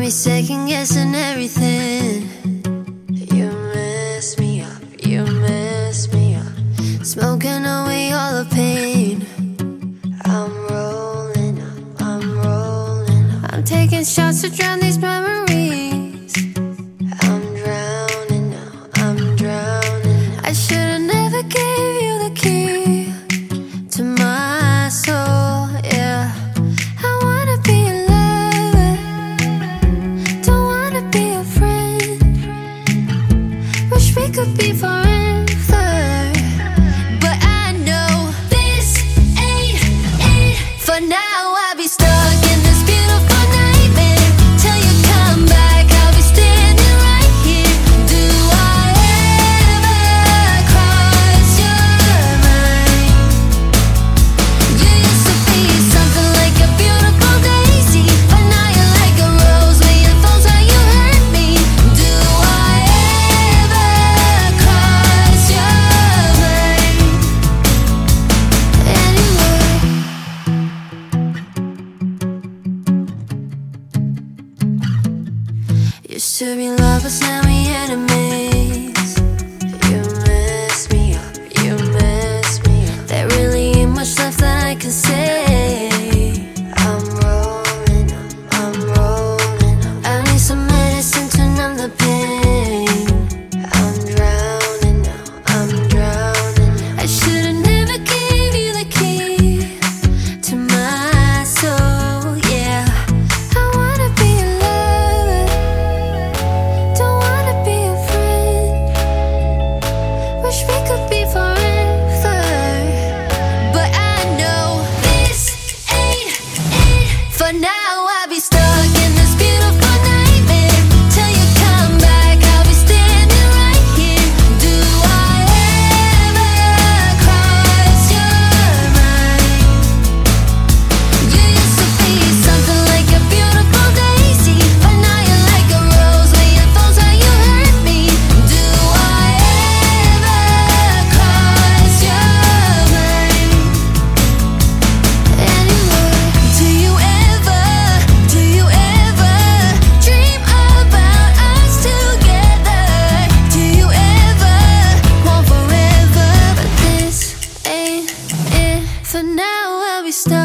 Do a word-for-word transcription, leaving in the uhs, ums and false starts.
me second guessing everything. You mess me up, you mess me up. Smoking away all the pain. I'm rolling up, I'm rolling up. I'm taking shots to drown these memories. I'm drowning now, I'm drowning now. I should've never gave you the key to my soul, yeah. I wanna be a lover, don't wanna be a friend. Wish we could be forever, but I know this ain't it. For now I'll be stuck in this beautiful nightmare. Till you come back, I'll be standing right here. Do I ever cross your mind? You used to be something like a beautiful daisy, but now you're like a rose where your thorns how you hurt me. Do I ever cross your mind anyway? Used to be lovers, now we enemies. You mess me up, you mess me up. There really ain't much left that I can say. I'm rolling up, I'm rolling up. I need some medicine to numb the pain. I'm drowning now, I'm drowning now. I should've never gave you the key to my soul, yeah. I wanna be a lover, don't wanna be a friend. Wish we could be forever, but I know this ain't it. For now I'll be stuck in this beautiful nightmare. Till you come back, I'll be standing right here. Do I ever cross your mind? You used to be something like a beautiful daisy, but now you're like a rose where your thorns how you hurt me. Do I ever cross your mind anyway? Do you ever, do you ever dream about us together? Do you ever want forever? But this ain't it. For now I'll be stuck